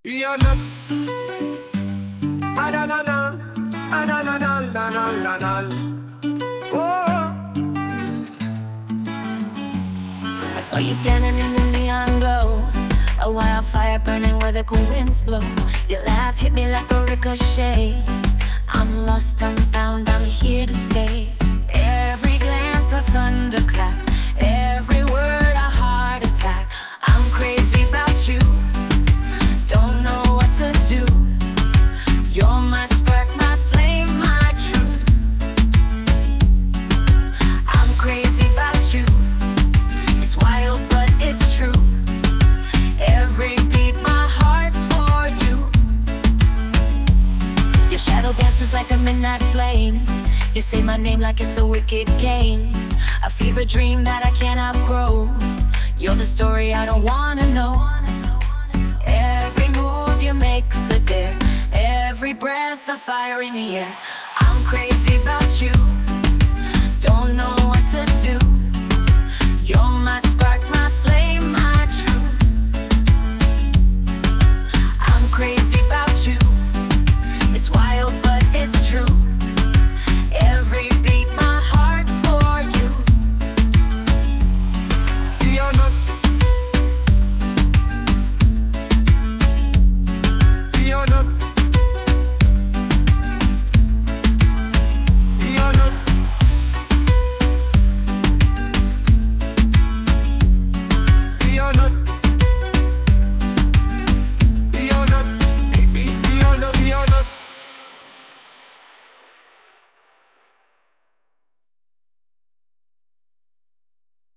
You're not. Ah-na-na-na. Ah-na-na-na-na-na-na-na. Oh. I saw you standing in the neon glow, a wildfire burning where the cool winds blow. Your laugh hit me like a ricochet. I'm lost, I'm found, I'm here to stay. Every glance a thunderclap, every word a heart attack. I'm crazy about you, don't know what to do. You're my spark, my flame, my truth. I'm crazy about you, it's wild but it's true. Every beat, my heart's for you. Your shadow dances like a midnight flame. You say my name like it's a wicked game, a fever dream that I can't outgrow. You're the story I don't wanna know. Every move you make's a dare, every breath a fire in the air. I'm crazy about you, don't know what to do. You're my